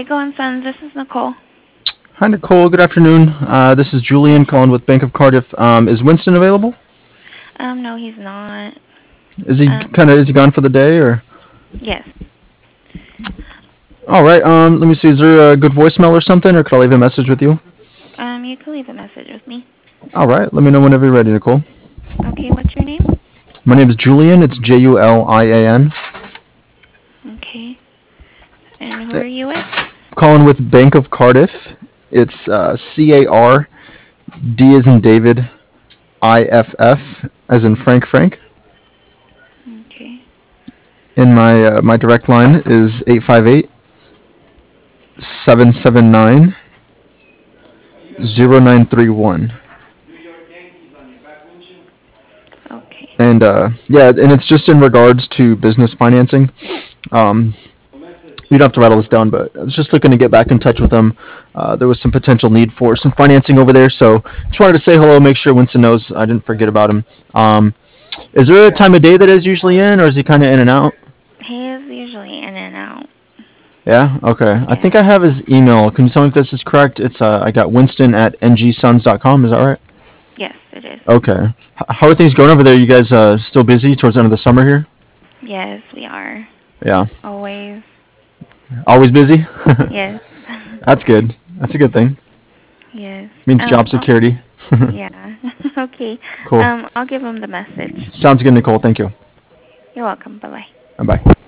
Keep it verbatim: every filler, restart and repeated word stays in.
Geico and Sons. This is Nicole. Hi, Nicole. Good afternoon. Uh, this is Julian calling with Bank of Cardiff. Um, is Winston available? Um, no, he's not. Is he Um, kind of is he gone for the day or? yes. All right. Um, let me see. Is there a good voicemail or something, or could I leave a message with you? Um, you can leave a message with me. All right. Let me know whenever you're ready, Nicole. Okay, what's your name? My name is Julian. It's J U L I A N. Okay. And who are you with? Calling with Bank of Cardiff. It's uh, C A R D as in David, I F F as in Frank Frank. Okay. And my uh, my direct line is eight five eight, seven seven nine, zero nine three one. Okay. And uh, yeah, and it's just in regards to business financing. Um, you don't have to write all this down, but I was just looking to get back in touch with them. Uh, there was some potential need for some financing over there, so just wanted to say hello, make sure Winston knows I didn't forget about him. Um, is there a time of day that is usually in, or is he kind of in and out? He is usually in and out. Yeah. Okay. I Yeah. think I have his email. Can you tell me if this is correct? It's uh, I got Winston at n g sons dot com. Is that right? Yes, it is. Okay. H- how are things going over there? You guys uh, still busy towards the end of the summer here? Yes, we are. Yeah. Always. Always busy? Yes. That's good. That's a good thing. Yes. Means Um, job I'll, security. yeah. Okay. Cool. Um, I'll give him the message. Sounds good, Nicole. Thank you. You're welcome. Bye-bye. Bye bye.